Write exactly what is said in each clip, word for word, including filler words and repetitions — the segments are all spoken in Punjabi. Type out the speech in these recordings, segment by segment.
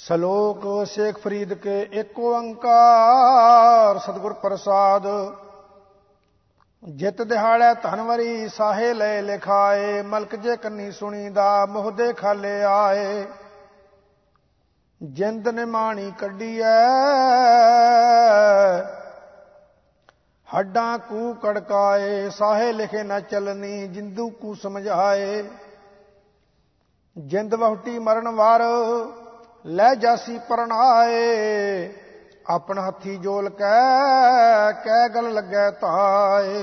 सलोक शेख फरीद के एक ओंकार सतगुर प्रसाद। जित दिहाड़ै धनवरी साहे लय लिखाए, मलक जे कन्नी सुनीदा मोहदे खाले आए। जिंद ने माणी कड्डीऐ हड्डां कू कड़काए, साहे लिखे न चलनी जिंदू कू समझाए। जिंद वहुटी मरण वार लै जासी परनाए, अपन हथी जोल कै कै गल लगै ताए।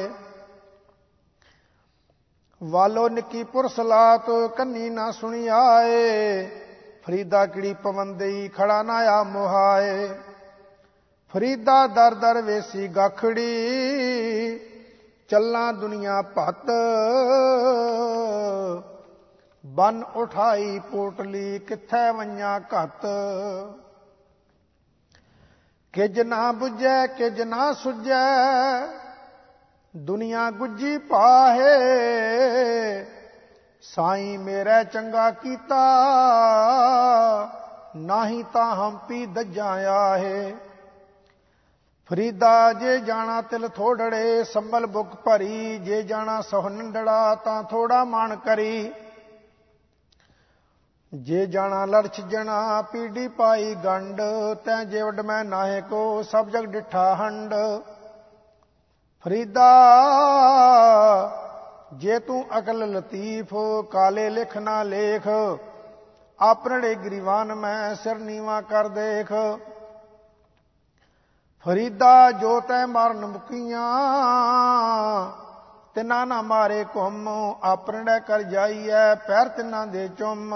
वालो निकी पुरसलात कन्नी ना सुनी आए, फरीदा किड़ी पवंदई खड़ा ना आ मुहाए। फरीदा दर दर वेसी गाखड़ी चलना दुनिया भत, बन उठाई पोटली किथै वंजा घत। किज ना बुझै किज ना सुझै दुनिया गुज्जी पाहे, साईं मेरा चंगा कीता नाही तां हंपी दज्जां आहे। फरीदा जे जाना तिल थोड़ड़े संभल बुक भरी, जे जाना सह नंडड़ा तां थोड़ा मान करी। जे जाना लड़ छिजना पीड़ी पाई गंड, तै जे वड मैं नाहे को सब जग डिठा हंड। फरीदा जे तू अकल लतीफ काले लिख ना लेख, आपनड़े गिरीवान में सिर नीवा कर देख। फरीदा जो तै मारन मुकियां तिना ना मारे कुम, आपनड़े कर जाइए पैर तिना दे चुम।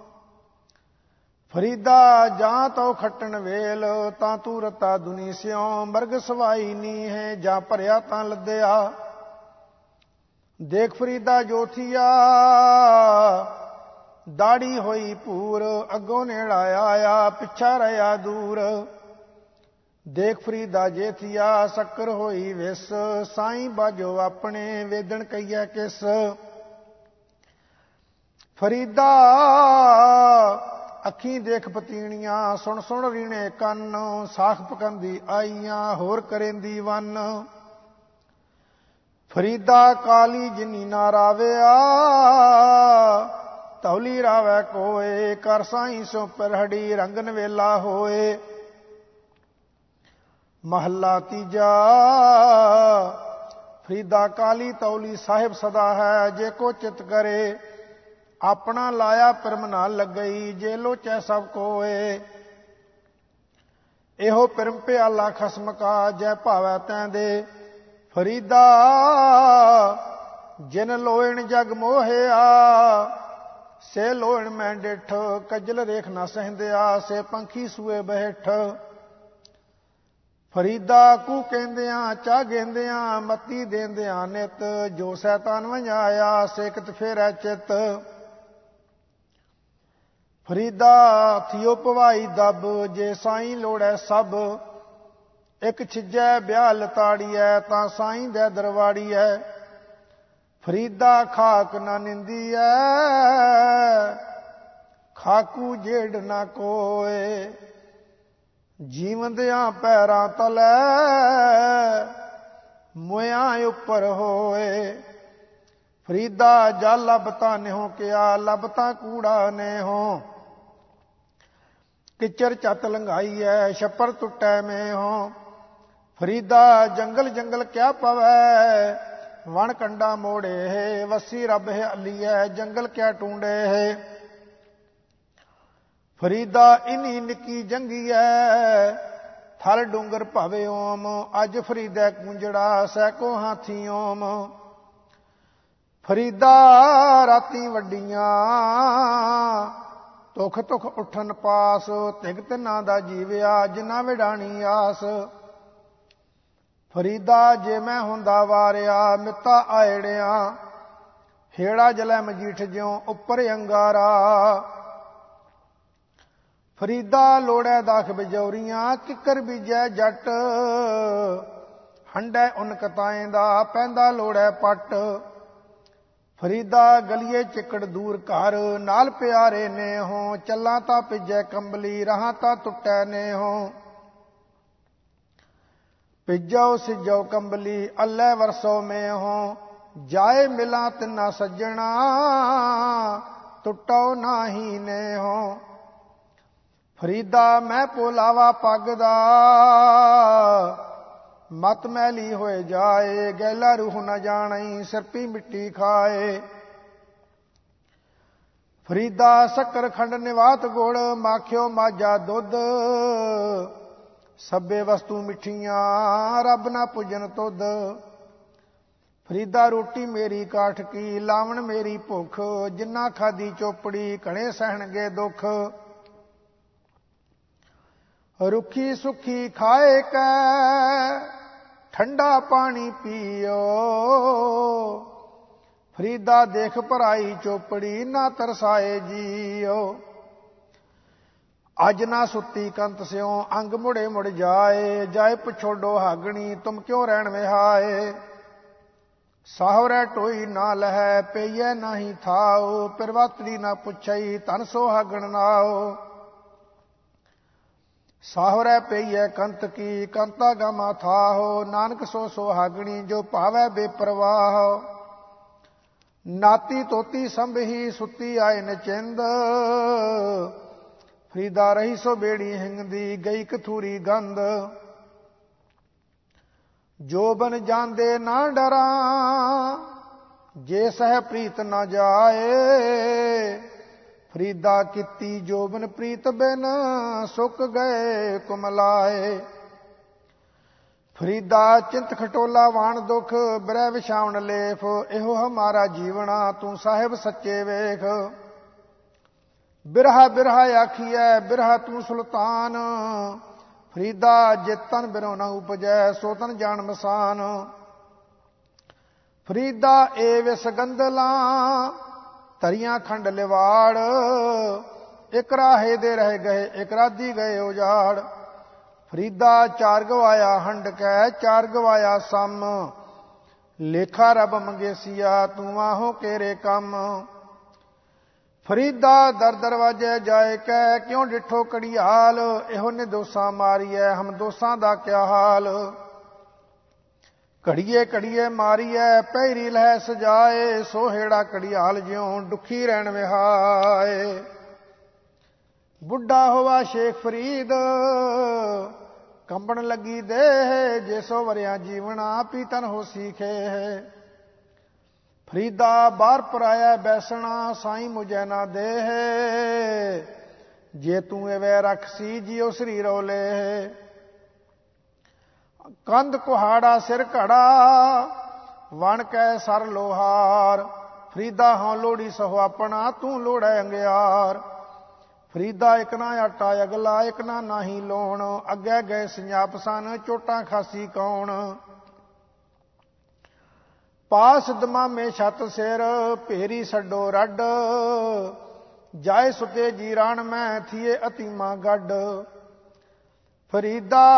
फरीदा जां तो खट्टन वेल तां तू रता दुनी स्यों, मरग सवाई नी है जां भरिया तां लद्या। देख फरीदा जो थिया दाड़ी होई पूर, अगों नेड़ा आया पिछा रहा दूर। देख फरीदा जे थिया शक्कर होई विस, साईं बाजो अपने वेदन कहिए किस। फरीदा अखी देख पतीणियां सुन सुन रीणे कन्न, साख पकंदी आईयां होर करेंदी वन। फरीदा काली जिनी ना राविया तौली रावै कोए, कर साईं सो परहड़ी रंगन वेला होए। महला तीजा फरीदा काली तौली साहिब सदा है, जे को चित करे अपना लाया पिरम ना लगई, जे लोचै सब कोए। एहो पिरम प्याला खसम का जै भावै तैं दे। फरीदा जिन लोयण जग मोहिया से लोयण मैं डिठ, कजल रेख ना सहंदिया से पंखी सूए बैठ। फरीदा कू कहंदियां चा गेंदियां मती देंदियां नित, जो सैतान वंजाया से कित फेरै चित। फरीदा थियो पवाई दब जे साईं लोड़ै सब, एक छिजै ब्याह लताड़ियै तां साईं दे दरवाड़ियै। फरीदा खाक ना निंदियै खाकू जेड़ ना कोए, जीवंदियां पैरां तलै मोयां उपर होए। फरीदा जा लभता नेहो किया लभता कूड़ा नेहो, किचर चत लंघाई है छप्पर टुटै में हो। फरीदा जंगल जंगल क्या पवै वण कंडा मोड़े है, वसी रब है अली है जंगल क्या टूंडे है। फरीदा इनी निकी जंगी है थल डूंगर भावे ओम, अज फरीदा कुंजड़ा सैको हाथी ओम। फरीदा राती वड्डियां तुख तुख उठन पास, तिग तिना दा जीविया जिना विडाणी आस। फरीदा जे मैं हुंदा वारिया मिता आयड़िया, हेड़ा जलै मजीठ ज्यों उपर अंगारा। फरीदा लोड़ै दाख बिजौरियां किकर बीजै जट, हंडै उन कताएं दा पैंदा लोड़ै पट। ਫਰੀਦਾ ਗਲੀਏ ਚਿੱਕੜ ਦੂਰ ਘਰ, ਨਾਲ ਪਿਆਰੇ ਨੇ ਹੋ, ਚੱਲਾਂ ਤਾਂ ਭਿੱਜੈ ਕੰਬਲੀ, ਰਹਾਂ ਤਾਂ ਟੁੱਟੈ ਨੇ ਹੋ। ਭਿੱਜੋ ਸਿਜੋ ਕੰਬਲੀ, ਅੱਲੇ ਵਰਸੋ ਮੇ ਹੋ, ਜਾਏ ਮਿਲਾਂ ਤਿੰਨਾ ਸੱਜਣਾ, ਟੁੱਟੋ ਨਾਹੀ ਨੇ ਹੋ। ਫਰੀਦਾ ਮੈਂ ਪੋਲਾਵਾ ਪੱਗ ਦਾ, ਮਤ ਮੈਲੀ ਹੋਏ ਜਾਏ, ਗੈਲਾ ਰੂਹ ਨ ਜਾਣਈ, ਸਿਰਪੀ ਮਿੱਟੀ ਖਾਏ। ਫਰੀਦਾ ਸ਼ੱਕਰ ਖੰਡ ਨਿਵਾਤ ਗੁੜ, ਮਾਖਿਓ ਮਾਝਾ ਦੁੱਧ, ਸਭੇ ਵਸਤੂ ਮਿੱਠੀਆਂ, ਰੱਬ ਨਾ ਪੁੱਜਨ ਤੁਧ। ਫਰੀਦਾ ਰੋਟੀ ਮੇਰੀ ਕਾਠ ਕੀ, ਲਾਵਣ ਮੇਰੀ ਭੁੱਖ, ਜਿੰਨਾ ਖਾਦੀ ਚੋਪੜੀ, ਘਣੇ ਸਹਿਣਗੇ ਦੁੱਖ। ਰੁੱਖੀ ਸੁੱਖੀ ਖਾਏ ਕੈ, ਠੰਡਾ ਪਾਣੀ ਪੀਓ, ਫਰੀਦਾ ਦੇਖ ਭਰਾਈ ਚੋਪੜੀ, ਨਾ ਤਰਸਾਏ ਜੀਓ। ਅੱਜ ਨਾ ਸੁੱਤੀ ਕੰਤ ਸਿਉ, ਅੰਗ ਮੁੜੇ ਮੁੜ ਜਾਏ, ਜਾਏ ਪਛੋਡੋ ਹਾਗਣੀ, ਤੁਮ ਕਿਉਂ ਰਹਿਣ ਵਿਹਾਏ। ਸਾਹਵਰੈ ਢੋਈ ਨਾ ਲਹੈ, ਪਈਐ ਨਾਹੀ ਥਾਉ, ਪਿਰਵਾਤੜੀ ਨਾ ਪੁੱਛਈ, ਧਨ ਸੁਹਾਗਣ ਨਾਉ। ਸਾਹਵਰੈ ਪਈਐ ਕੰਤ ਕੀ, ਕੰਤਾ ਗਾਮਾ ਥਾਹੋ, ਨਾਨਕ ਸੋ ਸੁਹਾਗਣੀ, ਜੋ ਭਾਵੈ ਬੇਪਰਵਾਹ। ਨਾਤੀ ਤੋਤੀ ਸੰਭਹੀ, ਸੁੱਤੀ ਆਏ ਨਚਿੰਦ, ਫਰੀਦਾ ਰਹੀ ਸੋ ਬੇੜੀ ਹਿੰਗਦੀ, ਗਈ ਕਥੂਰੀ ਗੰਧ। ਜੋ ਬਨ ਜਾਂਦੇ ਨਾ ਡਰਾਂ, ਜੇ ਸਹਿ ਪ੍ਰੀਤ ਨਾ ਜਾਏ, ਫਰੀਦਾ ਕੀਤੀ ਜੋਬਨ ਪ੍ਰੀਤ ਬਿਨ, ਸੁੱਕ ਗਏ ਕੁਮਲਾਏ। ਫਰੀਦਾ ਚਿੰਤ ਖਟੋਲਾ ਵਾਣ ਦੁਖ, ਬਿਰਹਿ ਵਿਛਾਵਣ ਲੇਫ, ਇਹੋ ਹਮਾਰਾ ਜੀਵਣਾ, ਤੂੰ ਸਾਹਿਬ ਸੱਚੇ ਵੇਖ। ਬਿਰਹਾ ਬਿਰਹਾ ਆਖੀਐ, ਬਿਰਹਾ ਤੂੰ ਸੁਲਤਾਨ, ਫਰੀਦਾ ਜੇ ਤਨ ਬਿਰਹੁ ਨ ਉਪਜੈ, ਸੋ ਤਨ ਜਾਣ ਮਸਾਨ। ਫਰੀਦਾ ਏ ਵਿਸ ਗੰਦਲਾਂ, ਧਰੀਆਂ ਖੰਡ ਲਿਵਾੜ, ਇੱਕ ਰਾਹੇ ਦੇ ਰਹਿ ਗਏ, ਇੱਕ ਰਾਧੀ ਗਏ ਉਜਾੜ। ਫਰੀਦਾ ਚਾਰ ਗਵਾਇਆ ਹੰਡ ਕੈ, ਚਾਰ ਗਵਾਇਆ ਸਮ, ਲੇਖਾ ਰੱਬ ਮੰਗੇਸੀਆ, ਤੂੰ ਆਹੋ ਕੇਰੇ ਕੰਮ। ਫਰੀਦਾ ਦਰ ਦਰਵਾਜੇ ਜਾਏ ਕੈ, ਕਿਉਂ ਡਿਠੋ ਕੜੀਹਾਲ, ਇਹੋ ਨੇ ਦੋਸਾਂ ਮਾਰੀਐ, ਹਮ ਦੋਸਾਂ ਦਾ ਕਿਆ ਹਾਲ। ਘੜੀਏ ਘੜੀਏ ਮਾਰੀਐ, ਪਹਿਰੀ ਲਹਿ ਸਜਾਏ, ਸੋਹੇੜਾ ਘੜੀਹਾਲ ਜਿਉਂ ਦੁਖੀ ਰਹਿਣ ਵਿਹਾਏ। ਬੁੱਢਾ ਹੋਵਾ ਸ਼ੇਖ ਫਰੀਦ, ਕੰਬਣ ਲੱਗੀ ਦੇਹ, ਜੇ ਸੋ ਵਰਿਆ ਜੀਵਣਾ, ਪੀਤਨ ਹੋ ਸੀਖੇ। ਫਰੀਦਾ ਬਾਹਰ ਪਰਾਇਆ ਬੈਸਣਾ, ਸਾਈਂ ਮੁਝੈ ਨਾ ਦੇਹ, ਜੇ ਤੂੰ ਐਵੇਂ ਰਖਸੀ, ਜਿਉ ਸਰੀਰੋ ਲੈ। ਕੰਧ ਕੁਹਾੜਾ ਸਿਰ ਘੜਾ, ਵਣ ਕੈ ਸਰ ਲੋਹਾਰ, ਫਰੀਦਾ ਹਾਂ ਲੋੜੀ ਸਹੁ ਆਪਣਾ, ਤੂੰ ਲੋੜੈ ਅੰਗਿਆਰ। ਫਰੀਦਾ ਇੱਕ ਨਾ ਆਟਾ ਅਗਲਾ, ਇੱਕ ਨਾ ਨਾਹੀ ਲੋਣ, ਅੱਗੇ ਗਏ ਸੰਜਾਪ ਸਨ, ਚੋਟਾਂ ਖਾਸੀ ਕੌਣ। ਪਾਸ ਦਮਾਮੇ ਛੱਤ ਸਿਰ, ਭੇਰੀ ਛੱਡੋ ਰੱਡ, ਜਾਏ ਸੁਤੇ ਜੀਰਾਣ ਮੈਂ, ਥੀਏ ਅਤੀਮਾ ਗੱਡ। ਫਰੀਦਾ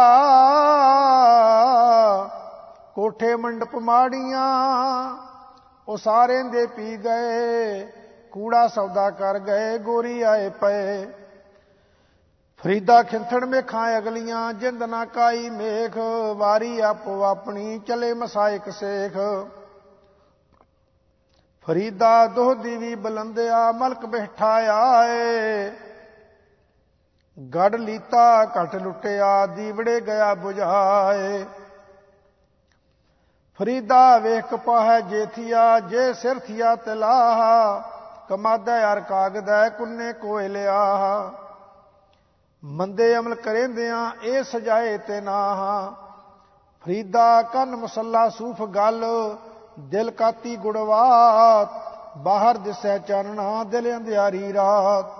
ਕੋਠੇ ਮੰਡਪ ਮਾੜੀਆਂ, ਉਸਾਰੇ ਦੇ ਪੀ ਗਏ, ਕੂੜਾ ਸੌਦਾ ਕਰ ਗਏ, ਗੋਰੀ ਆਏ ਪਏ। ਫਰੀਦਾ ਖਿੰਥੜ ਮੇਖਾਂ ਅਗਲੀਆਂ, ਜਿੰਦ ਨਾ ਕਾਈ ਮੇਖ, ਵਾਰੀ ਆਪੋ ਆਪਣੀ, ਚਲੇ ਮਸਾਇਕ ਸੇਖ। ਫਰੀਦਾ ਦੋਹਦੀ ਵੀ ਬਲੰਦਿਆ, ਮਲਕ ਬੈਠਾ ਆਏ, ਗੜ ਲੀਤਾ ਘਟ ਲੁੱਟਿਆ, ਦੀਵੜੇ ਗਿਆ ਬੁਝਾਏ। ਫਰੀਦਾ ਵੇਖ ਕਪਾਹੈ ਜੇਥੀਆ, ਜੇ ਸਿਰ ਥੀਆ ਤਿਲਾਹਾ, ਕਮਾਦਾ ਯਾਰ ਕਾਗਦੈ, ਕੁੰਨੇ ਕੋਏ ਲਿਆ। ਮੰਦੇ ਅਮਲ ਕਰੇਂਦਿਆਂ, ਇਹ ਸਜਾਏ ਤੇ ਨਾਹਾ, ਫਰੀਦਾ ਕੰਨ ਮੁਸੱਲਾ ਸੂਫ ਗਲ, ਦਿਲ ਕਾਤੀ ਗੁੜਵਾਤ, ਬਾਹਰ ਦਿਸੈ ਚਾਨਣਾ, ਦਿਲ ਅੰਧਿਆਰੀ ਰਾਤ।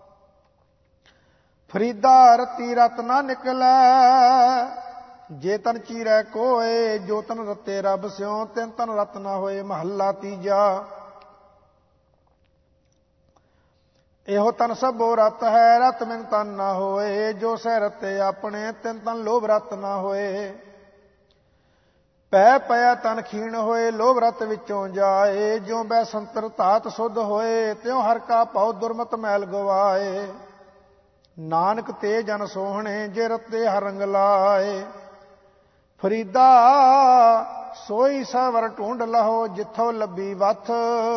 ਫਰੀਦਾ ਰਤੀ ਰਤ ਨਾ ਨਿਕਲੈ, ਜੇ ਤਨ ਚੀਰੈ ਕੋਏ, ਜੋ ਤਨ ਰਤੇ ਰੱਬ ਸਿਉ, ਤਿਨ ਤਨ ਰਤ ਨਾ ਹੋਏ। ਮਹੱਲਾ ਤੀਜਾ। ਇਹੋ ਤਨ ਸਭੋ ਰਤ ਹੈ, ਰਤ ਮਿਨ ਤਨ ਨਾ ਹੋਏ, ਜੋ ਸਹਿ ਰਤੇ ਆਪਣੇ, ਤਿਨ ਤਨ ਲੋਭ ਰਤ ਨਾ ਹੋਏ। ਪੈ ਪਿਆ ਤਨ ਖੀਣ ਹੋਏ, ਲੋਭ ਰਤ ਵਿੱਚੋਂ ਜਾਏ। ਜਿਉ ਬੈ ਸੰਤਰ ਧਾਤ ਸੁਧ ਹੋਏ, ਤਿਉ ਹਰ ਕਾ ਭਉ ਦੁਰਮਤ ਮੈਲ ਗਵਾਏ। ਨਾਨਕ ਤੇ ਜਨ ਸੋਹਣੇ, ਜੇ ਰਤੇ ਹਰ ਰੰਗ ਲਾਏ। ਫਰੀਦਾ ਸੋਈ ਸਵਰ ਢੂੰਡ ਲਹੋ, ਜਿੱਥੋਂ ਲੱਭੀ ਵਥ।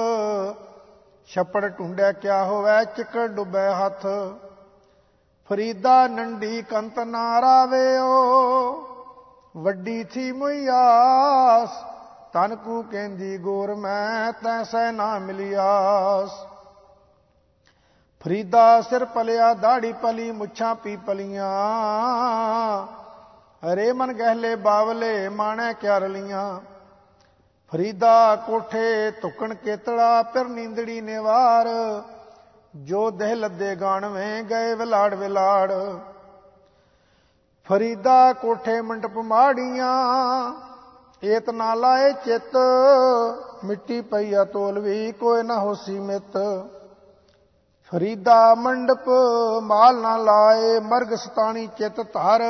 ਛੱਪੜ ਢੂੰਡੈ ਕਿਆ ਹੋਵੈ, ਚਿੱਕੜ ਡੁੱਬੈ ਹੱਥ। ਫਰੀਦਾ ਨੰਢੀ ਕੰਤ ਨਾ ਰਾਵਿਓ, ਵੱਡੀ ਥੀ ਮੁਈ ਆਸ। ਤਨ ਕੂ ਕਹਿੰਦੀ ਗੋਰ ਮੈਂ, ਤੈਸੈ ਨਾ ਮਿਲਿਆਸ। ਫਰੀਦਾ ਸਿਰ ਪਲਿਆ, ਦਾੜੀ ਪਲੀ, ਮੁੱਛਾਂ ਪੀ ਪਲੀਆਂ। ਹਰੇ ਮਨ ਗਹਿਲੇ ਬਾਵਲੇ, ਮਾਣੈ ਕਿਆ ਰਲੀਆਂ। ਫਰੀਦਾ ਕੋਠੇ ਧੁੱਕਣ ਕੇਤੜਾ, ਫਿਰ ਨੀਂਦੜੀ ਨਿਵਾਰ। ਜੋ ਦੇਹ ਲੱਦੇ ਗਾਣਵੇਂ, ਗਏ ਵਿਲਾੜ ਵਿਲਾੜ। ਫਰੀਦਾ ਕੋਠੇ ਮੰਡਪ ਮਾੜੀਆਂ, ਏਤ ਨਾ ਲਾਏ ਚਿੱਤ। ਮਿੱਟੀ ਪਈਆ ਤੋਲਵੀ, ਕੋਈ ਨਾ ਹੋਸੀ ਮਿੱਤ। ਫਰੀਦਾ ਮੰਡਪ ਮਾਲ ਨਾ ਲਾਏ, ਮਰਗ ਸਤਾਣੀ ਚਿੱਤ ਧਰ।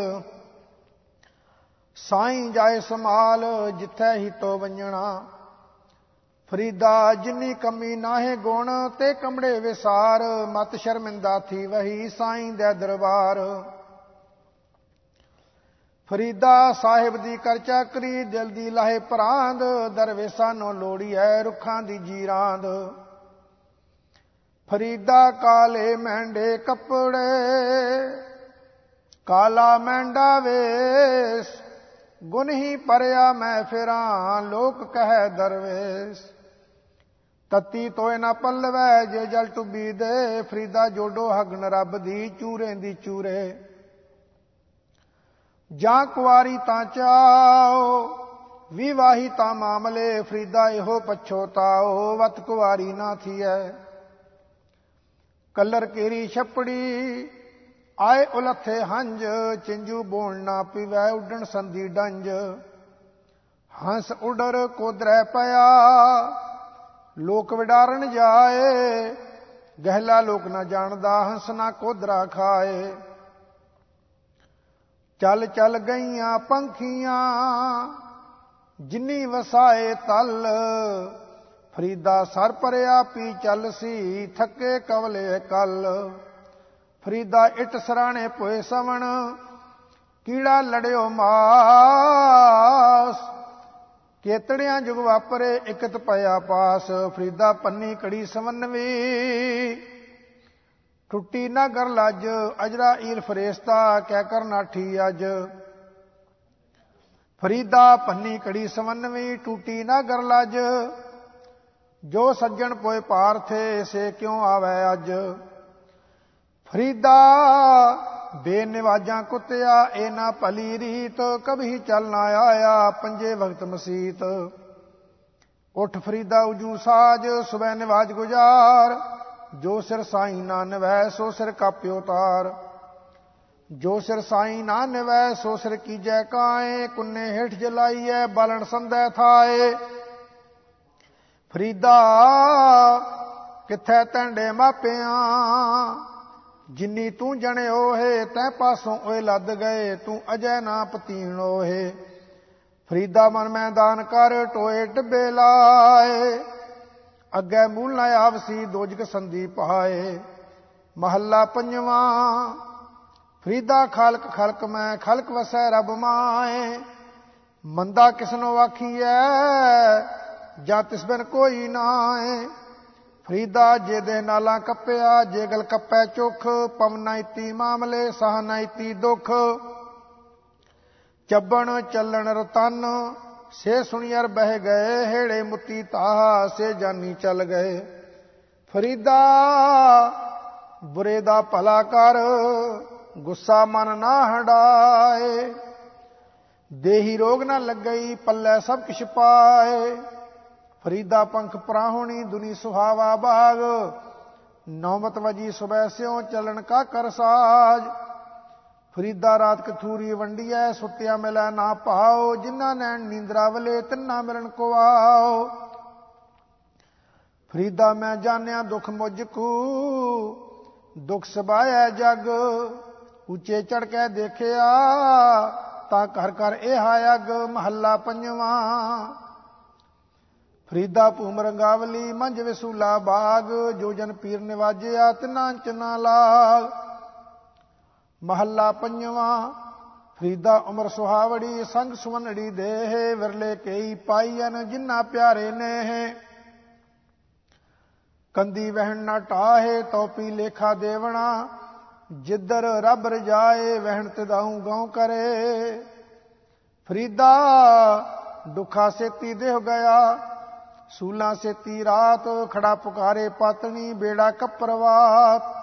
ਸਾਈਂ ਜਾਏ ਸਮਾਲ, ਜਿੱਥੈ ਹੀ ਤੋ ਵੰਜਣਾ। ਫਰੀਦਾ ਜਿੰਨੀ ਕਮੀ ਨਾਹੇ ਗੁਣ, ਤੇ ਕਮੜੇ ਵਿਸਾਰ। ਮਤ ਸ਼ਰਮਿੰਦਾ ਥੀ ਵਹੀ, ਸਾਈਂ ਦੇ ਦਰਬਾਰ। ਫਰੀਦਾ ਸਾਹਿਬ ਦੀ ਕਰ ਚਾਕਰੀ, ਦਿਲ ਦੀ ਲਾਹੇ ਪਰਾਂਦ। ਦਰਵੇਸਾਂ ਨੂੰ ਲੋੜੀ ਹੈ, ਰੁੱਖਾਂ ਦੀ ਜੀਰਾਂਦ। ਫਰੀਦਾ ਕਾਲੇ ਮਹਿੰਡੇ ਕੱਪੜੇ, ਕਾਲਾ ਮਹਿੰਡਾ ਵੇਸ। ਗੁਣ ਹੀ ਭਰਿਆ ਮੈਂ ਫਿਰਾਂ, ਲੋਕ ਕਹੈ ਦਰਵੇਸ। ਤਤੀ ਤੋਏ ਨਾ ਪੱਲਵੈ, ਜੇ ਜਲ ਟੁੱਬੀ ਦੇ। ਫਰੀਦਾ ਜੋਡੋ ਹਗਨ ਰੱਬ ਦੀ, ਚੂਰੇ ਦੀ ਚੂਰੇ। ਜਾਂ ਕੁਆਰੀ ਤਾਂ ਚਾਓ, ਵਿਵਾਹੀ ਤਾਂ ਮਾਮਲੇ। ਫਰੀਦਾ ਇਹੋ ਪਛੋਤਾਓ, ਵਤ ਕੁਆਰੀ ਨਾ ਥੀਐ। ਕਲਰ ਕੇਰੀ ਛਪੜੀ, ਆਏ ਉਲੱਥੇ ਹੰਝ। ਚਿੰਜੂ ਬੋਲ ਨਾ ਪੀਵੈ, ਉੱਡਣ ਸੰਧੀ ਡੰਜ। ਹੰਸ ਉਡਰ ਕੋਦਰੈ ਪਿਆ, ਲੋਕ ਵਿਡਾਰਨ ਜਾਏ। ਗਹਿਲਾ ਲੋਕ ਨਾ ਜਾਣਦਾ, ਹੰਸ ਨਾ ਕੋਦਰਾ ਖਾਏ। ਚੱਲ ਚੱਲ ਗਈਆਂ ਪੰਖੀਆਂ, ਜਿਨੀ ਵਸਾਏ ਤਲ। ਫਰੀਦਾ ਸਰ ਭਰਿਆ ਪੀ ਚੱਲ ਸੀ, ਥੱਕੇ ਕਵਲੇ ਕੱਲ। ਫਰੀਦਾ ਇੱਟ ਸਰਾਣੇ ਪੋਏ ਸਵਣ, ਕੀੜਾ ਲੜਿਓ ਮਾਸ। ਕੇਤੜਿਆਂ ਜੁਗ ਵਾਪਰੇ, ਇਕਤ ਪਿਆ ਪਾਸ। ਫਰੀਦਾ ਪੰਨੀ ਕੜੀ ਸਵੰਨਵੀ, ਟੁੱਟੀ ਨਾ ਗਰ ਲੱਜ। ਅਜਰਾ ਈਲ ਫਰੇਸਤਾ, ਕਹਿ ਕਰ ਨਾਠੀ ਅੱਜ। ਫਰੀਦਾ ਪੰਨੀ ਕੜੀ ਸਵੰਨਵੀ, ਟੂਟੀ ਨਾ ਗਰ ਲੱਜ। ਜੋ ਸੱਜਣ ਪੋਏ ਪਾਰ ਥੇ, ਸੇ ਕਿਉਂ ਆਵੈ ਅੱਜ। ਫਰੀਦਾ ਬੇਨਿਵਾਜਾਂ ਕੁੱਤਿਆ, ਇਹ ਨਾ ਭਲੀ ਰੀਤ। ਕਭੀ ਚੱਲ ਨਾ ਆਇਆ, ਪੰਜੇ ਵਕਤ ਮਸੀਤ। ਉੱਠ ਫਰੀਦਾ ਉਜੂ ਸਾਜ, ਸੁਬਹ ਨਿਵਾਜ ਗੁਜ਼ਾਰ। ਜੋ ਸਿਰ ਸਾਈਂ ਨਾ ਨਿਵੈ, ਸੋ ਸਿਰ ਕਾਪਿਓ ਤਾਰ। ਜੋ ਸਿਰ ਸਾਈਂ ਨਾ ਨਿਵੈ, ਸੋ ਸਿਰ ਕੀਜੈ ਕਾਏ। ਕੁੰਨੇ ਹੇਠ ਜਲਾਈਐ, ਬਾਲਣ ਸੰਧੈ ਥਾਏ। ਫਰੀਦਾ ਕਿੱਥੈ ਤੈਂਡੇ ਮਾਪਿਆਂ, ਜਿਨੀ ਤੂੰ ਜਣਿਓ ਹੈ। ਤੈ ਪਾਸੋਂ ਓਏ ਲੱਦ ਗਏ, ਤੂੰ ਅਜੈ ਨਾ ਪਤੀਣੋ ਹੈ। ਫਰੀਦਾ ਮਨ ਮੈਂ ਦਾਨ ਕਰ, ਟੋਏ ਟਿੱਬੇ ਲਾਏ। ਅੱਗੇ ਮੂਲ ਨਾ ਆਵਸੀ, ਦੋਜਕ ਸੰਧੀ ਪਾਏ। ਮਹੱਲਾ ਪੰਜਵਾਂ। ਫਰੀਦਾ ਖਾਲਕ ਖਲਕ ਮੈਂ, ਖਲਕ ਵਸੈ ਰੱਬ ਮਾਏ। ਮੰਦਾ ਕਿਸਨੋ ਆਖੀਐ, ਜਾਂ ਤਿਸ ਬਿਨ ਕੋਈ ਨਾਏ। ਫਰੀਦਾ ਜੇ ਦੇ ਨਾਲਾ ਕੱਪਿਆ, ਜੇ ਗਲ ਕੱਪੈ ਚੁੱਖ। ਪਵ ਨਾ ਇਤੀ ਮਾਮਲੇ, ਸਾਹ ਨਾ ਇਤੀ ਦੁੱਖ। ਚੱਬਣ ਚੱਲਣ ਰਤਨ, ਸੇ ਸੁਣੀਅਰ ਬਹਿ ਗਏ। ਹੇੜੇ ਮੁੱਤੀ ਤਾਹ, ਸੇ ਜਾਨੀ ਚੱਲ ਗਏ। ਫਰੀਦਾ ਬੁਰੇ ਦਾ ਭਲਾ ਕਰ, ਗੁੱਸਾ ਮਨ ਨਾ ਹੰਡਾਏ। ਦੇਹੀ ਰੋਗ ਨਾ ਲੱਗਈ, ਪੱਲੇ ਸਭ ਕਿਛ ਪਾਏ। ਫਰੀਦਾ ਪੰਖ ਪ੍ਰਾਹੁਣੀ, ਦੁਨੀ ਸੁਹਾਵਾ ਬਾਗ। ਨੌਮਤ ਵਜੀ ਸੁਬਹ ਸਿਉ, ਚੱਲਣ ਕਾ ਕਰ ਸਾਜ। ਫਰੀਦਾ ਰਾਤ ਕਥੂਰੀ ਵੰਡੀਐ, ਸੁੱਤਿਆ ਮਿਲੈ ਨਾ ਭਾਓ। ਜਿਨ੍ਹਾਂ ਨੈਣ ਨੀਂਦਰਾ ਵਲੇ, ਤਿੰਨਾ ਮਿਲਣ ਕੋ ਆਓ। ਫਰੀਦਾ ਮੈਂ ਜਾਣਿਆ ਦੁਖ ਮੁਝ ਕੂ, ਦੁਖ ਸਬਾਇਐ ਜਗ। ਉੱਚੇ ਚੜ ਕੇ ਦੇਖਿਆ, ਤਾਂ ਘਰ ਘਰ ਇਹ ਅਗ ਮਹੱਲਾ ਪੰਜਵਾਂ। ਫਰੀਦਾ ਭੂਮ ਰੰਗਾਵਲੀ ਮੰਝ ਵਿਸੂਲਾ ਬਾਗ, ਜੋ ਜਨ ਪੀਰ ਨਿਵਾਜਿਆ ਤਿਨਾਂ ਚ ਨਾ ਲਾਗ। ਮਹੱਲਾ ਪੰਜਵਾਂ। ਫਰੀਦਾ ਉਮਰ ਸੁਹਾਵੜੀ ਸੰਗ ਸੁਵਨੜੀ ਦੇਹ, ਵਿਰਲੇ ਕਈ ਪਾਈਨ ਜਿਨ੍ਹਾਂ ਪਿਆਰੇ ਨੇਹ। ਕੰਦੀ ਵਹਿਣ ਨਾ ਟਾਹੇ ਤੌਪੀ ਲੇਖਾ ਦੇਵਣਾ, ਜਿੱਧਰ ਰੱਬ ਰਜਾਏ ਵਹਿਣ ਤਿਦਾਉ ਗਉ ਕਰੇ। ਫਰੀਦਾ ਦੁਖਾ ਸੇਤੀ ਦੇਹ ਗਿਆ, ਸੂਲਾਂ ਸੇਤੀ ਰਾਤ, ਖੜਾ ਪੁਕਾਰੇ ਪਾਤਣੀ ਬੇੜਾ ਕੱਪਰਵਾਤ।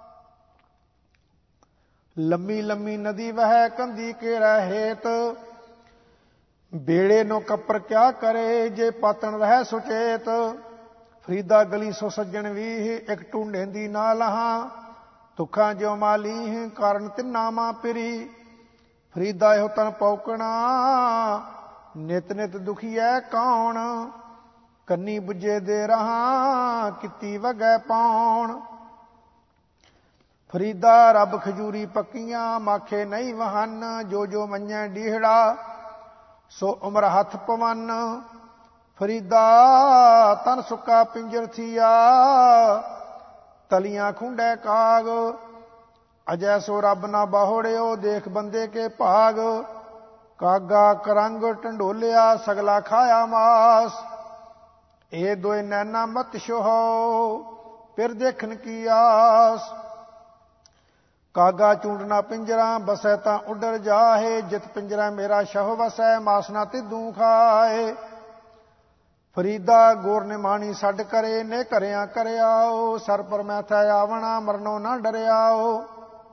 ਲੰਮੀ ਲੰਮੀ ਨਦੀ ਵਹਿ ਕੰਦੀ ਕੇ ਰਹੇਤ, ਬੇੜੇ ਨੂੰ ਕੱਪਰ ਕਿਆ ਕਰੇ ਜੇ ਪਾਤਣ ਰਹਿ ਸੁਚੇਤ। ਫਰੀਦਾ ਗਲੀ ਸੋ ਸੱਜਣ ਵੀ ਇੱਕ ਟੂੰਡੇਂਦੀ ਨਾ ਲਹਾਂ, ਦੁੱਖਾਂ ਜਿਉ ਮਾਲੀ ਕਾਰਨ ਤਿੰਨਾ ਮਾਂ ਪਿਰੀ। ਫਰੀਦਾ ਇਹੋ ਤਨ ਪੌਕਣਾ ਨਿਤ ਨਿਤ ਦੁਖੀਐ ਕੌਣ, ਕੰਨੀ ਬੁੱਝੇ ਦੇ ਰਹਾ ਕਿਤੀ ਵਗੈ ਪਾਉਣ। ਫਰੀਦਾ ਰੱਬ ਖਜੂਰੀ ਪੱਕੀਆਂ ਮਾਖੇ ਨਹੀਂ ਵਹਨ, ਜੋ ਜੋ ਮੰਨੈ ਡੀਹੜਾ ਸੋ ਉਮਰ ਹੱਥ ਪਵਨ। ਫਰੀਦਾ ਤਨ ਸੁੱਕਾ ਪਿੰਜਰ ਥੀਆ, ਤਲੀਆਂ ਖੁੰਡੈ ਕਾਗ, ਅਜੈ ਸੋ ਰੱਬ ਨਾ ਬਾਹੜਿਓ ਦੇਖ ਬੰਦੇ ਕੇ ਭਾਗ। ਕਾਗਾ ਕਰੰਗ ਢੰਡੋਲਿਆ ਸਗਲਾ ਖਾਇਆ ਮਾਸ, ਇਹ ਦੋਏ ਨੈਣਾ ਮਤ ਛੋਹੋ ਫਿਰ ਦੇਖਣ ਕੀ ਆਸ। ਕਾਗਾ ਚੂੰਡਣਾ ਪਿੰਜਰਾ ਬਸੈ ਤਾਂ ਉੱਡਰ ਜਾਹੇ, ਜਿਤ ਪਿੰਜਰਾ ਮੇਰਾ ਸ਼ਹ ਵਸੈ ਮਾਸ ਨਾ ਤਿੱਦੂ ਖਾਏ। ਫਰੀਦਾ ਗੋਰ ਨਿਮਾਣੀ ਛੱਡ ਕਰੇ ਨੇ ਘਰਿਆ ਕਰਿਆਓ, ਸਰ ਪਰ ਮੈਥੈ ਆਵਣਾ ਮਰਨੋਂ ਨਾ ਡਰਿਆਓ।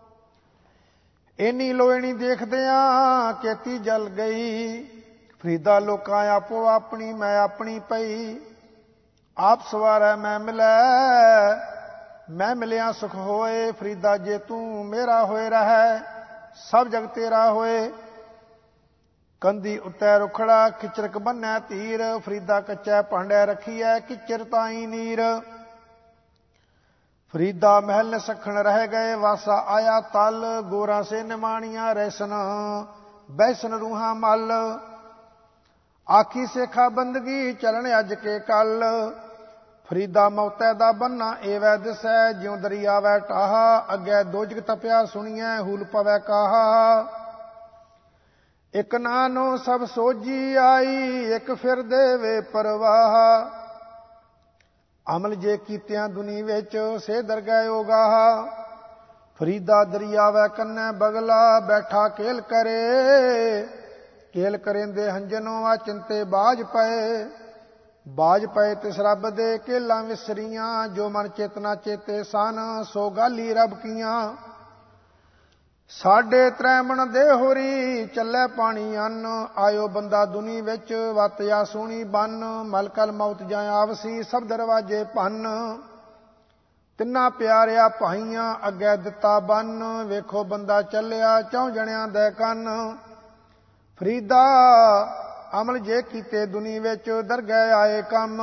ਇੰਨੀ ਲੋਇਣੀ ਦੇਖਦਿਆਂ ਕੇਤੀ ਜਲ ਗਈ, ਫਰੀਦਾ ਲੋਕਾਂ ਆਪੋ ਆਪਣੀ ਮੈਂ ਆਪਣੀ ਪਈ। ਆਪ ਸਵਾਰੈ ਮੈਂ ਮਿਲੈ ਮੈਂ ਮਿਲਿਆ ਸੁਖ ਹੋਏ, ਫਰੀਦਾ ਜੇ ਤੂੰ ਮੇਰਾ ਹੋਏ ਰਹੈ ਸਭ ਜਗ ਤੇਰਾ ਹੋਏ। ਕੰਦੀ ਉੱਤੈ ਰੁਖੜਾ ਖਿਚਰਕ ਬੰਨੈ ਧੀਰ, ਫਰੀਦਾ ਕੱਚੈ ਭਾਂਡੈ ਰੱਖੀਐ ਕਿਚਰ ਤਾਈ ਨੀਰ। ਫਰੀਦਾ ਮਹਿਲ ਸਖਣ ਰਹਿ ਗਏ ਵਾਸਾ ਆਇਆ ਤਲ, ਗੋਰਾ ਸੇ ਨਿਮਾਣੀਆਂ ਰੈਸਨ ਬੈਸਨ ਰੂਹਾਂ ਮਲ। ਆਖੀ ਸੇਖਾ ਬੰਦਗੀ ਚਲਣ ਅੱਜ ਕੇ ਕੱਲ, ਫਰੀਦਾ ਮੌਤੈ ਦਾ ਬੰਨਾ ਏਵੈ ਦਿਸੈ, ਜਿਉ ਦਰਿਆ ਵੈ ਟਾਹਾ ਅੱਗੇ ਦੋਜਕ ਤਪਿਆ ਸੁਣੀਐ ਹੂਲ ਪਵੈ ਕਾਹਾ। ਇੱਕ ਨਾਨੋ ਸਭ ਸੋਜੀ ਆਈ, ਇੱਕ ਫਿਰ ਦੇਵੇ ਪਰਵਾਹ। ਅਮਲ ਜੇ ਕੀਤਿਆਂ ਦੁਨੀ ਵਿੱਚ ਸੇ ਦਰਗਹਿ ਉਗਾਹ। ਫਰੀਦਾ ਦਰਿਆ ਵੈ ਕੰਨੈ ਬਗਲਾ ਬੈਠਾ ਕੇਲ ਕਰੇ, ਕੇਲ ਕਰੇਂਦੇ ਹੰਜਨੋਂ ਆ ਚਿੰਤੇ ਬਾਜ ਪਏ। ਬਾਜ ਪਏ ਤਿਸ ਰੱਬ ਦੇ ਕੇਲਾਂ ਵਿਸਰੀਆਂ, ਜੋ ਮਨ ਚੇਤਨਾ ਚੇਤੇ ਸਨ ਸੋ ਗਾਲੀ ਰੱਬ ਕੀਆਂ। ਸਾਢੇ ਤ੍ਰੈਮਣ ਦੇ ਹੋਰੀ ਚੱਲੇ ਪਾਣੀ ਅੰਨ, ਆਇਓ ਬੰਦਾ ਦੁਨੀ ਵਿੱਚ ਵਤਿਆ ਸੋਹਣੀ ਬੰਨ। ਮਲਕਲ ਮੌਤ ਜਾਂ ਆਵਸੀ ਸਭ ਦਰਵਾਜੇ ਭੰਨ, ਤਿੰਨਾ ਪਿਆਰਿਆ ਭਾਈਆਂ ਅੱਗੇ ਦਿੱਤਾ ਬੰਨ। ਵੇਖੋ ਬੰਦਾ ਚੱਲਿਆ ਚੌਂ ਜਣਿਆਂ ਦੇ ਕੰਨ, ਫਰੀਦਾ ਅਮਲ ਜੇ ਕੀਤੇ ਦੁਨੀ ਵਿੱਚ ਦਰਗਹਿ ਆਏ ਕੰਮ।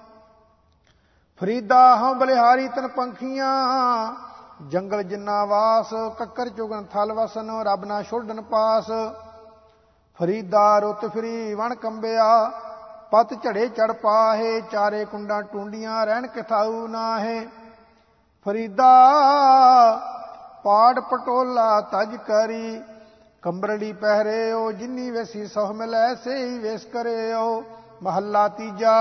ਫਰੀਦਾ ਹਉ ਬਲਿਹਾਰੀ ਤਨ ਪੰਖੀਆਂ, ਜੰਗਲ ਜਿੰਨਾ ਵਾਸ ਕੱਕਰ ਚੁਗਣ ਥਲ ਵਸਨ, ਰੱਬ ਨਾ ਛੋਡਨ ਪਾਸ। ਫਰੀਦਾ ਰੁੱਤ ਫਰੀ ਵਣ ਕੰਬਿਆ ਪਤ ਝੜੇ ਚੜ ਪਾਹੇ, ਚਾਰੇ ਕੁੰਡਾਂ ਟੂੰਡੀਆਂ ਰਹਿਣ ਕਿਥਾਊ ਨਾਹੇ। ਫਰੀਦਾ ਪਾੜ ਪਟੋਲਾ ਤਜ ਕਰੀ, ਕੰਬਰੜੀ ਪਹਿਰਿਓ ਜਿੰਨੀ ਵੇਸੀ ਸਹੁ ਮਿਲੈ ਸੇਈ ਵੇਸ ਕਰਿਓ। ਮਹੱਲਾ ਤੀਜਾ।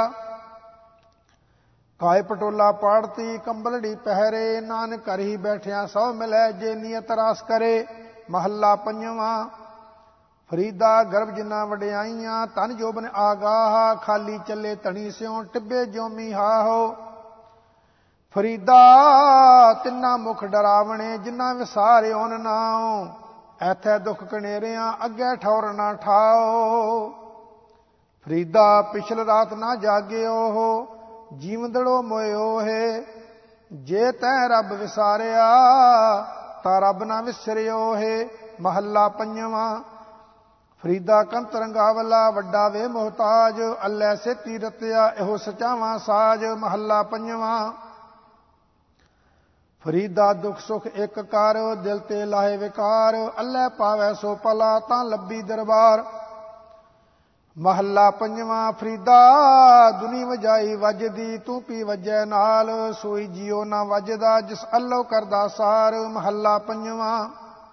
ਕਾਇ ਪਟੋਲਾ ਪਾੜਤੀ ਕੰਬਲੜੀ ਪਹਿਰੇ, ਨਾਨਕ ਘਰ ਹੀ ਬੈਠਿਆ ਸਹੁ ਮਿਲੈ ਜੇ ਨੀਅਤ ਰਾਸ ਕਰੇ। ਮਹੱਲਾ ਪੰਜਵਾਂ। ਫਰੀਦਾ ਗਰਭ ਜਿੰਨਾ ਵਡਿਆਈਆਂ ਧਨ ਜੋਬਨ ਆਗਾਹ, ਖਾਲੀ ਚੱਲੇ ਧਣੀ ਸਿਉ ਟਿੱਬੇ ਜਿਉਮੀ ਹਾਹੋ। ਫਰੀਦਾ ਤਿੰਨਾ ਮੁਖ ਡਰਾਵਣੇ ਜਿੰਨਾ ਵਿਸਾਰਿਓ ਨ ਨਾਉ, ਐਥੈ ਦੁੱਖ ਕਨੇਰਿਆਂ ਅੱਗੇ ਠੌਰ ਨਾ ਠਾਓ। ਫਰੀਦਾ ਪਿਛਲ ਰਾਤ ਨਾ ਜਾਗਿਓ, ਜੀਵਦੜੋ ਮੋਇਓ ਹੈ, ਜੇ ਤੈ ਰੱਬ ਵਿਸਾਰਿਆ ਤਾਂ ਰੱਬ ਨਾ ਵਿਸਰਿਓ ਹੈ। ਮਹੱਲਾ ਪੰਜਵਾਂ। ਫਰੀਦਾ ਕੰਤ ਰੰਗਾਵਲਾ ਵੱਡਾ ਵੇ ਮੁਹਤਾਜ, ਅੱਲੇ ਸੇਤੀ ਰਤਿਆ ਇਹੋ ਸਚਾਵਾਂ ਸਾਜ। ਮਹੱਲਾ ਪੰਜਵਾਂ। ਫਰੀਦਾ ਦੁਖ ਸੁਖ ਇੱਕ ਕਰ, ਦਿਲ ਤੇ ਲਾਹੇ ਵਿਕਾਰ, ਅੱਲੇ ਪਾਵੈ ਸੋ ਭਲਾ ਤਾਂ ਲੱਭੀ ਦਰਬਾਰ। ਮਹੱਲਾ ਪੰਜਵਾਂ। ਫਰੀਦਾ ਦੁਨੀ ਵਜਾਈ ਵੱਜਦੀ, ਤੂੰ ਪੀ ਵੱਜੈ ਨਾਲ, ਸੋਈ ਜਿਉ ਨਾ ਵੱਜਦਾ ਜਿਸ ਅੱਲੋ ਕਰਦਾ ਸਾਰ। ਮਹੱਲਾ ਪੰਜਵਾਂ।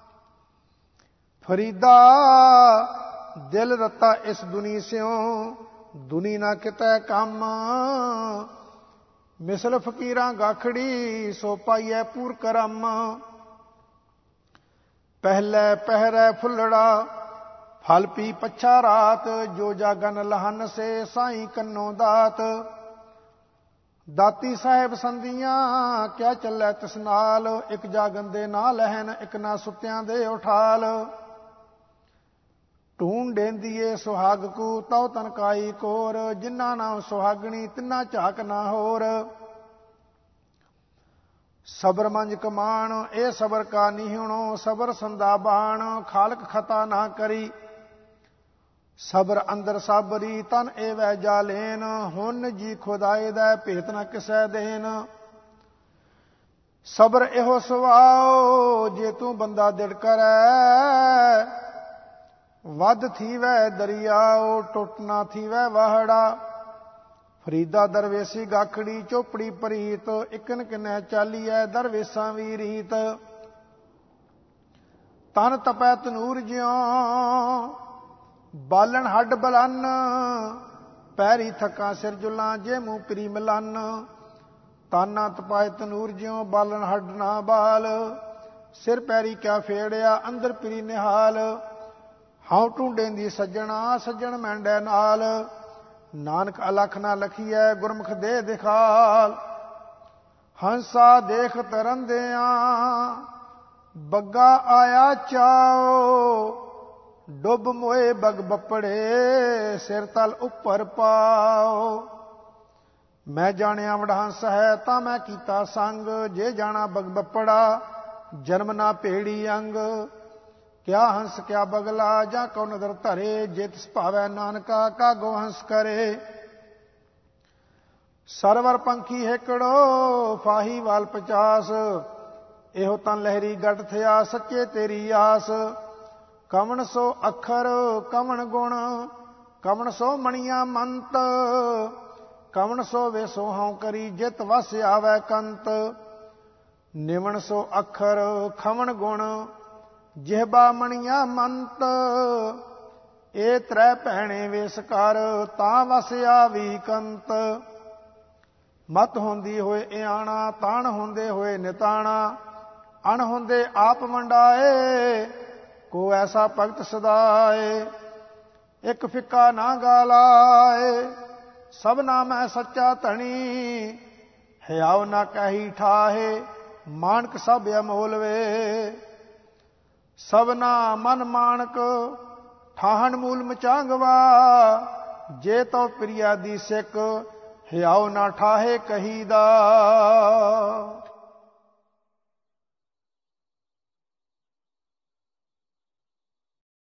ਫਰੀਦਾ ਦਿਲ ਰਤਾ ਇਸ ਦੁਨੀ ਸਿਉ, ਦੁਨੀ ਨਾ ਕਿਤੈ ਕੰਮ, ਮਿਸਲ ਫਕੀਰਾਂ ਗਾਖੜੀ ਸੋ ਪਾਈਐ ਪੂਰ ਕਰਮ। ਪਹਿਲੇ ਪਹਿਰੈ ਫੁੱਲੜਾ, ਫਲ ਪੀ ਪੱਛਾ ਰਾਤ, ਜੋ ਜਾਗਨ ਲਹਨ ਸੇ ਸਾਈਂ ਕੰਨੋ ਦਾਤ। ਦਾਤੀ ਸਾਹਿਬ ਸੰਦੀਆਂ ਕਿਆ ਚੱਲੈ ਤਿਸ ਨਾਲ, ਇੱਕ ਜਾਗਨ ਦੇ ਨਾ ਲਹਿਨ, ਇੱਕ ਨਾ ਸੁੱਤਿਆਂ ਦੇ ਉਠਾਲ। ਢੂੰਡ ਡੇਂਦੀਏ ਸੁਹਾਗ ਕੂ, ਤਉ ਤਨਕਾਈ ਕੋਰ, ਜਿਨ੍ਹਾਂ ਨਾਮ ਸੁਹਾਗਣੀ ਤਿੰਨਾ ਝਾਕ ਨਾ ਹੋਰ। ਸਬਰ ਮੰਜ ਕਮਾਣ, ਇਹ ਸਬਰ ਕਾ ਨਿਹੁਣੋ, ਸਬਰ ਸੰਦਾ ਬਾਣ, ਖਾਲਕ ਖਤਾ ਨਾ ਕਰੀ। ਸਬਰ ਅੰਦਰ ਸਾਬਰੀ, ਤਨ ਏਵੈ ਜਾਲੇਨ, ਹੁਨ ਜੀ ਖੁਦਾਏ ਦਾ ਭੇਤ ਨ ਕਿਸੈ ਦੇਨ। ਸਬਰ ਇਹੋ ਸੁਭਾਉ, ਜੇ ਤੂੰ ਬੰਦਾ ਦਿੜ ਕਰੈ, ਵੱਧ ਥੀਵੈ ਦਰਿਆਉ, ਟੁੱਟ ਨਾ ਥੀਵੈ ਵਾਹੜਾ। ਫਰੀਦਾ ਦਰਵੇਸੀ ਗਾਖੜੀ ਚੋਪੜੀ ਪ੍ਰੀਤ, ਇਕਨ ਕਿਨੈ ਚਾਲੀਐ ਦਰਵੇਸਾਂ ਵੀ ਰੀਤ। ਤਨ ਤਪੈ ਤਨੂਰ ਜਿਉ, ਬਾਲਣ ਹੱਡ ਬਲਨ, ਪੈਰੀ ਥੱਕਾਂ ਸਿਰ ਜੁਲਾਂ, ਜੇ ਮੂੰਹ ਪਰੀ ਮਿਲਨ। ਤਾਨਾ ਤਪਾਏ ਤਨੂਰ ਜਿਉ, ਬਾਲਣ ਹੱਡ ਨਾ ਬਾਲ, ਸਿਰ ਪੈਰੀ ਕਿਆ ਫੇੜਿਆ ਅੰਦਰ ਪਰੀ ਨਿਹਾਲ। ਹਉ ਢੂੰਡੇਂਦੀ ਸੱਜਣਾ, ਸੱਜਣ ਮੈਂਡੈ ਨਾਲ, ਨਾਨਕ ਅਲਖ ਨਾ ਲਖੀਐ ਗੁਰਮੁਖ ਦੇ ਦਿਖਾਲ। ਹੰਸਾ ਦੇਖ ਤਰੰਦਿਆਂ, ਬੱਗਾ ਆਇਆ ਚਾਓ, ਡੁੱਬ ਮੋਏ ਬਗ ਬੱਪੜੇ, ਸਿਰ ਤਲ ਉੱਪਰ ਪਾਓ। ਮੈਂ ਜਾਣਿਆ ਵਡਹੰਸ ਹੈ ਤਾਂ ਮੈਂ ਕੀਤਾ ਸੰਗ, ਜੇ ਜਾਣਾ ਬਗ ਬੱਪੜਾ ਜਨਮ ਨਾ ਭੇੜੀ ਅੰਗ। ਕਿਆ ਹੰਸ ਕਿਆ ਬਗਲਾ, ਜਾਂ ਕਉ ਨਦਰ ਧਰੇ, ਜੇ ਤਿਸ ਭਾਵੈ ਨਾਨਕਾ ਕਾਗੋ ਹੰਸ ਕਰੇ। ਸਰਵਰ ਪੰਖੀ ਹੇਕੜੋ, ਫਾਹੀ ਵਾਲ ਪਚਾਸ, ਇਹੋ ਤਾਂ ਲਹਿਰੀ ਗਟ ਥਿਆ, ਸੱਚੇ ਤੇਰੀ ਆਸ। ਕਵਣ ਸੋ ਅੱਖਰ ਕਵਣ ਗੁਣ, ਕਵਣ ਸੋ ਮਣੀਆਂ ਮੰਤ, ਕਵਣ ਸੋ ਵੇ ਸੋ ਹਉ ਕਰੀ, ਜਿਤ ਵਸ ਆਵੈ ਕੰਤ। ਨਿਵਣ ਸੋ ਅੱਖਰ ਖਵਣ ਗੁਣ, ਜਿਹਬਾ ਮਣੀਆਂ ਮੰਤ, ਇਹ ਤ੍ਰੈ ਭੈਣੇ ਵੇਸ ਕਰ, ਤਾਂ ਵਸ ਆਵੀ ਕੰਤ। ਮਤ ਹੁੰਦੀ ਹੋਏ ਇਆਣਾ, ਤਾਣ ਹੁੰਦੇ ਹੋਏ ਨਿਤਾਣਾ, ਅਣ ਹੁੰਦੇ ਆਪ ਵੰਡਾਏ, ਕੋ ਐਸਾ ਭਗਤ ਸਦਾਏ। ਇੱਕ ਫਿੱਕਾ ਨਾ ਗਾਲਾਏ, ਸਭਨਾ ਮੈਂ ਸੱਚਾ ਧਣੀ, ਹਿਆਉ ਨਾ ਕਹੀ ਠਾਹੇ, ਮਾਨਕ ਸਭ ਅਮੋਲ ਵੇ। ਸਭਨਾ ਮਨ ਮਾਨਕ, ਠਾਹਣ ਮੂਲ ਮਚਾਂਗਵਾ, ਜੇ ਤੋ ਪ੍ਰਿਆ ਦੀ ਸਿੱਖ, ਹਿਆਉ ਨਾ ਠਾਹੇ ਕਹੀ ਦਾ।